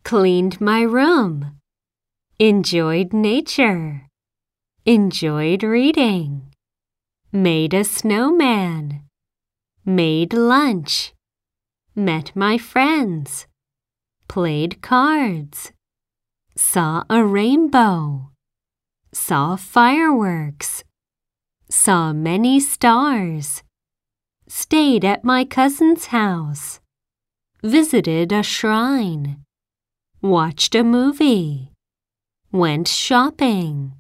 Cleaned my room. Enjoyed nature. Enjoyed reading. Made a snowman. Made lunch. Met my friends. Played cards. Saw a rainbow. Saw fireworks. Saw many stars. Stayed at my cousin's house. Visited a shrine. Watched a movie. Went shopping.